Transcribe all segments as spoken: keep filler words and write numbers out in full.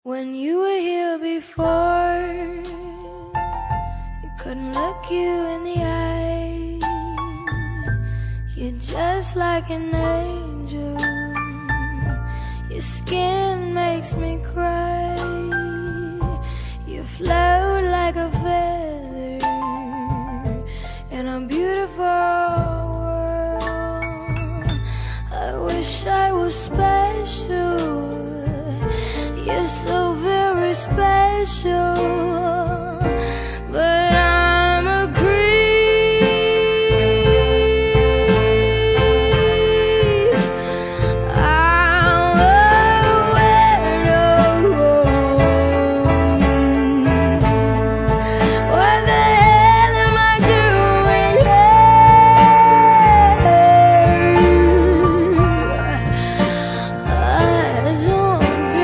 When you were here before, you couldn't look you in the eye. You're just like an angel. Your skin makes me cry. You float like a feather in a beautiful world. I wish I was special. You're so very special, but I'm a creep. I'm a widow. What the hell am I doing here? I don't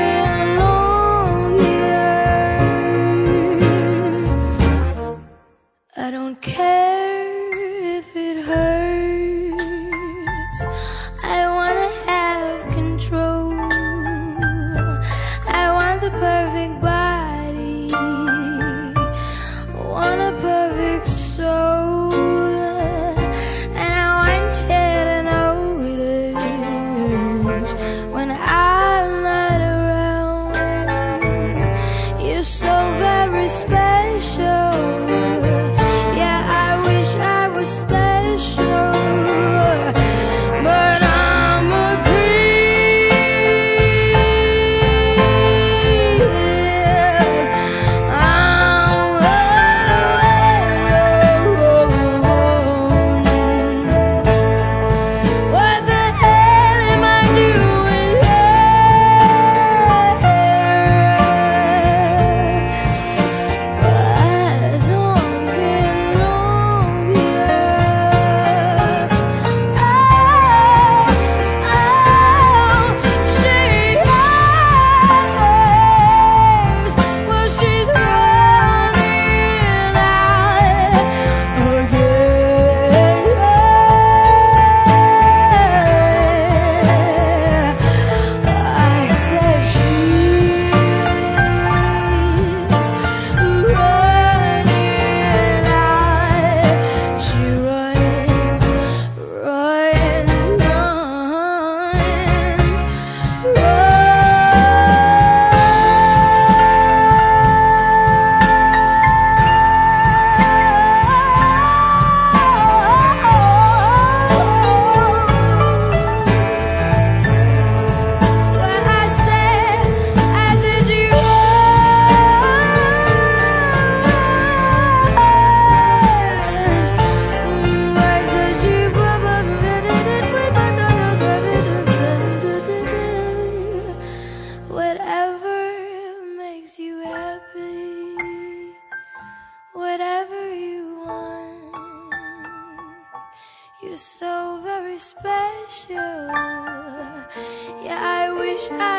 I don't care if it hurts. I wanna have control. I want the perfect body, want a perfect soul, and I want you to notice when I'm not around. You're so very special. Whatever you want, you're so very special. Yeah, I wish I